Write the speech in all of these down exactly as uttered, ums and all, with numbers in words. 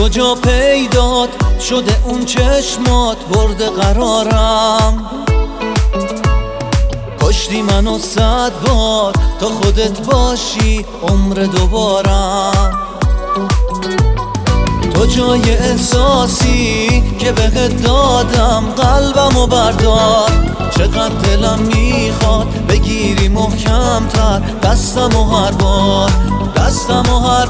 کجا پیدات شده اون چشمات برده قرارم؟ کشتی منو صد بار تا خودت باشی عمر دوبارم. تو جای احساسی که بهت دادم قلبمو بردار. چقدر دلم میخواد بگیری محکم تر دستمو هر بار، دستمو هر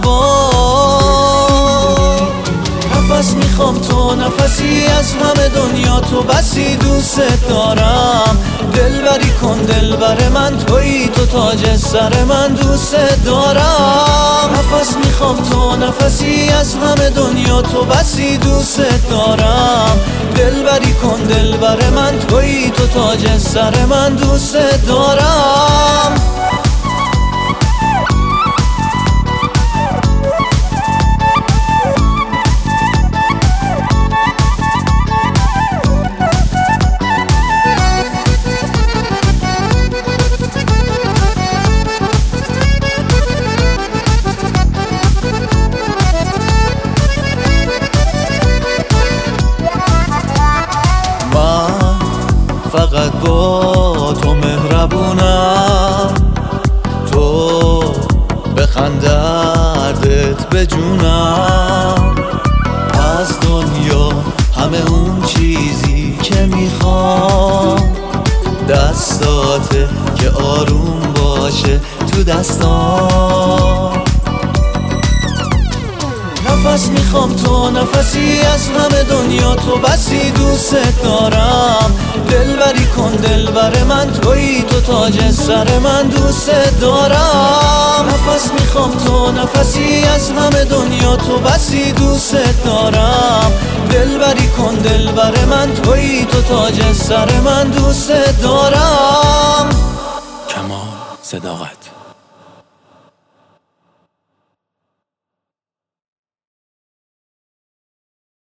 بار. نفس میخوام تو نفسی از همه دنیا، تو بسی دوست دارم. دلبری کن دلبر من تویی، تو تاج سر من دوست دارم. نفس میخوام تو نفسی از همه دنیا، تو بسی دوست دارم. دلبری کن دلبر من تویی، تو تاج سر من دوست دارم. فقط با تو مهربونم، تو بخند دردت بجونم. از دنیا همه اون چیزی که میخوام دستاته که آروم باشه تو دستام. نفس میخوام تو نفسی از همه دنیا، تو بسی دوست دارم. دلبری کن دلبر من تویی، تو تاج سر من دوست دارم. نفس میخوام تو نفسی از همه دنیا، تو بسی دوست دارم. دلبری کن دلبر من تویی، تو تاج سر من دوست دارم. کمال صداقت.